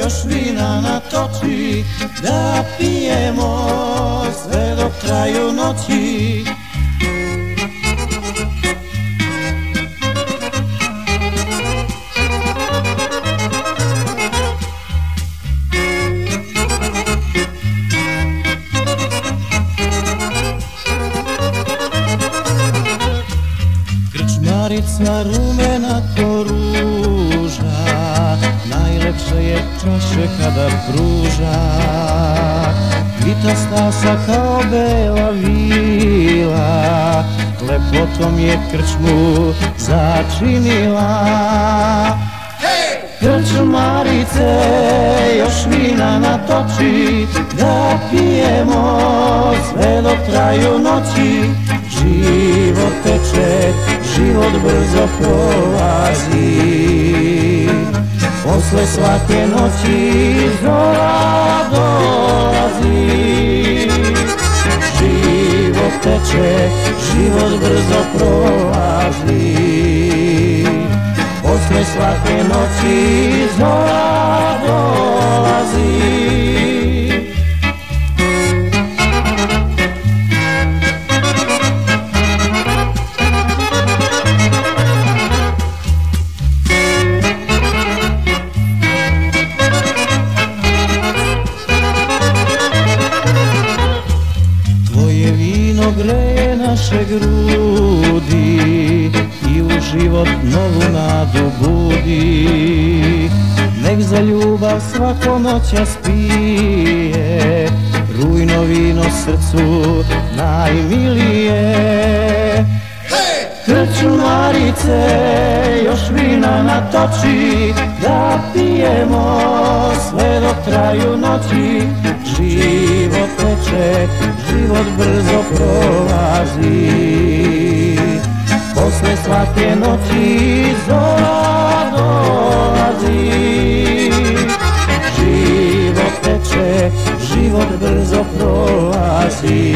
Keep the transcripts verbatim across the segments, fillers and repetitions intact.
još vina natoči, da pijemo sve dok traju noći. Krčmarica rumena ko ruža, najlepše je čaše kada pruža. Vita stasa kao bela vila, lepotom je krčmu začinila. Krčmarice, još vina natoči, da pijemo sve dok traju noći. Život teče, život brzo prolazi, posle svake noći zora dolazi. Život teče, život brzo prolazi, posle svake noći zora dolazi. Tvoje vino greje naše grudi i u život novu nadu budi. Nek za ljubav svako noćas pije, rujno vino srcu najmilije. Krčmarice, još vina natoči, da pijemo sve dok traju noći. Život teče, život brzo prolazi, posle svake noći zora dolazi. Život teče, život brzo prolazi,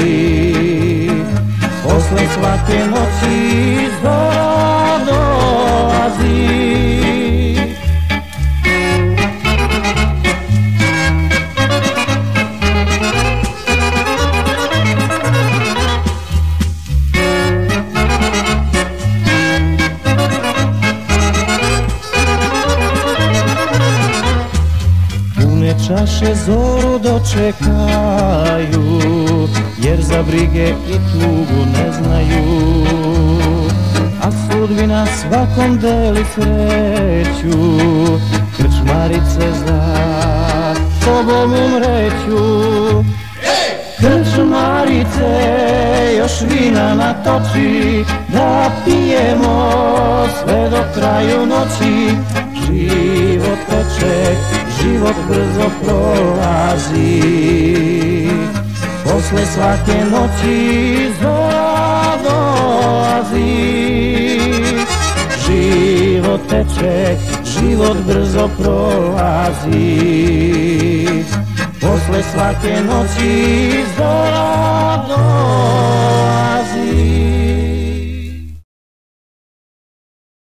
posle svake noći zora dolazi. Pune čaše zoru dočekaju, jer za brige i tugu ne znaju. A sudbina svakom deli sreću, krčmarice za tobom umreću. Krčmarice, još vina natoči, da pijemo sve dok traju noći. Život teče, život brzo prolazi, posle svake noći zora dolazi. Život teče, život brzo prolazi, posle svake noći zora dolazi.